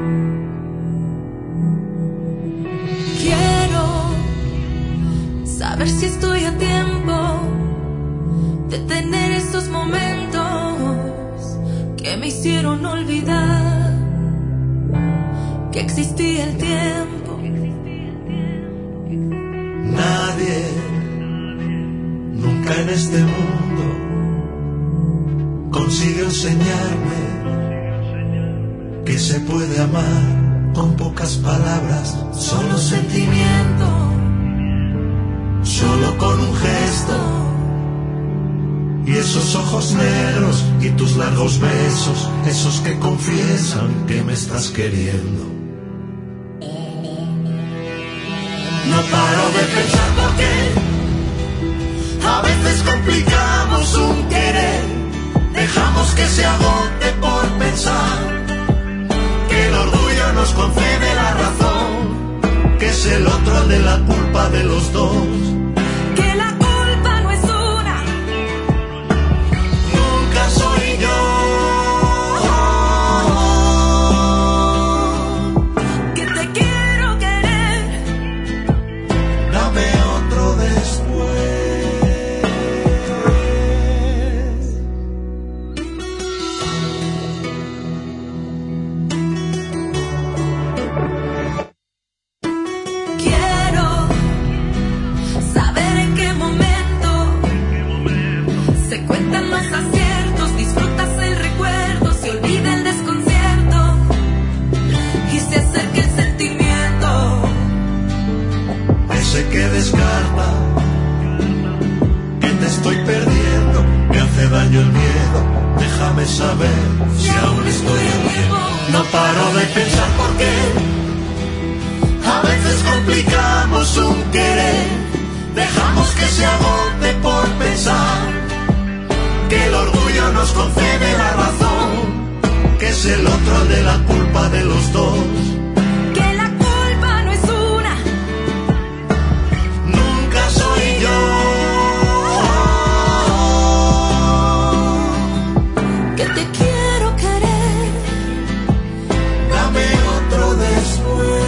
Quiero saber si estoy a tiempo de tener estos momentos que me hicieron olvidar que existía el tiempo. Nadie, nunca en este mundo, consiguió enseñarme que se puede amar con pocas palabras, solo sentimiento, solo con un gesto. Y esos ojos negros y tus largos besos, esos que confiesan que me estás queriendo. No paro de pensar por qué a veces complicamos un querer, dejamos que se agote por pensar que el orgullo nos concede la razón, que es el otro el de la culpa de los dos. Que la culpa no es una, Nunca soy yo. que te quiero querer. Dame otro después. Quiero saber en qué momento se cuentan los aciertos, disfrutas el recuerdo, se olvida el desconcierto y se acerca el sentimiento. Ese que descarta, que te estoy perdiendo, me hace daño el miedo. Déjame saber si aún estoy a tiempo. No paro de pensar por qué a veces complicamos un querer, dejamos que se agote por pensar que el orgullo nos concede la razón, que es el otro el de la culpa de los dos. Que la culpa no es una, Nunca soy yo. que te quiero querer. Dame otro después.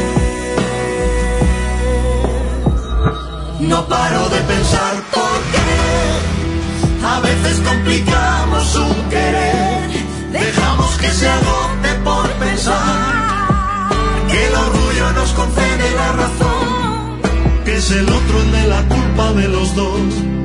No paro de pensar por qué a veces complicamos un querer, dejamos que se agote por pensar que el orgullo nos concede la razón, que es el otro el de la culpa de los dos.